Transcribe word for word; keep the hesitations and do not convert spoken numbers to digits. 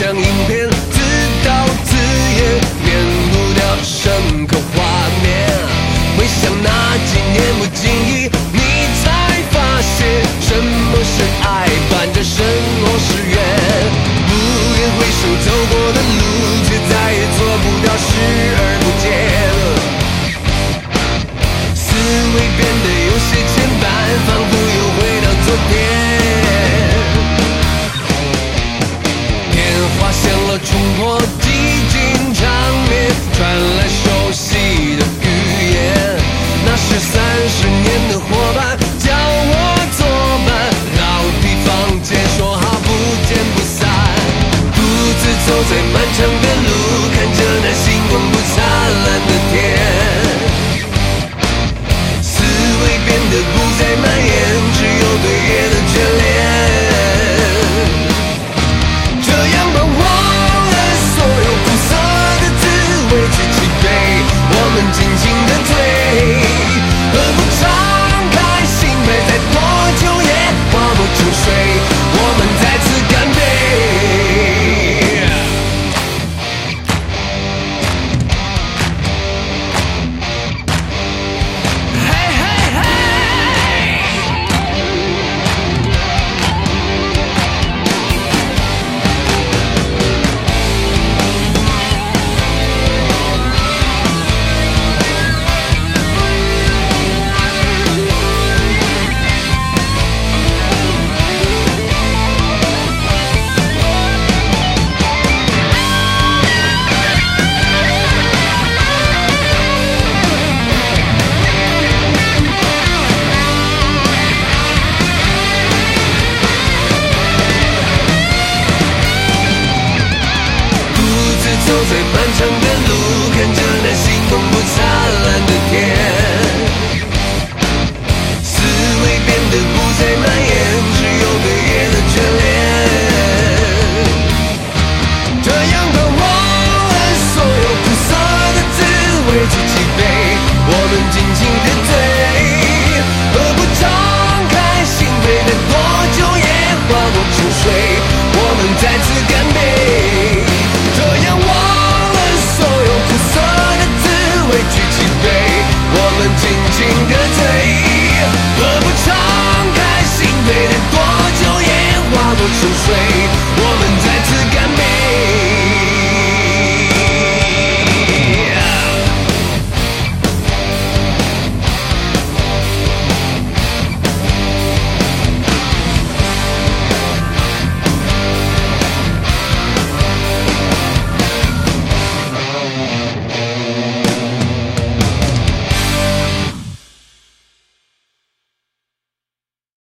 像影片，自导自演，免不掉深刻画面。回想那几年不经意，你才发现什么是爱，伴着生活是缘。不愿回首走过的路，却再也做不到视而不见。思维变得有些牵绊，仿佛又回到昨天。电话响了，冲破寂静场面，传来熟悉的语言。那是三十年的伙伴，叫我作伴。老地方见，说好不见不散。独自走在漫长的路，看着那星光不灿烂的天。变得不再蔓延，只有对夜的眷恋。这样吧，忘了所有苦涩的滋味，举起杯，我们尽情的醉。何不敞开心扉，再多久也化不成水，我们再次干杯。走在漫长的路，看着那星光不灿烂的天。思维变得不再蔓延，只有对夜的眷恋。这样吧，忘了所有苦涩的滋味，举起杯，我们尽情的醉。何不敞开心扉，再多久也化不成水，我们再次干杯。这样忘了所有苦涩的滋味，举起杯，我们尽情的醉。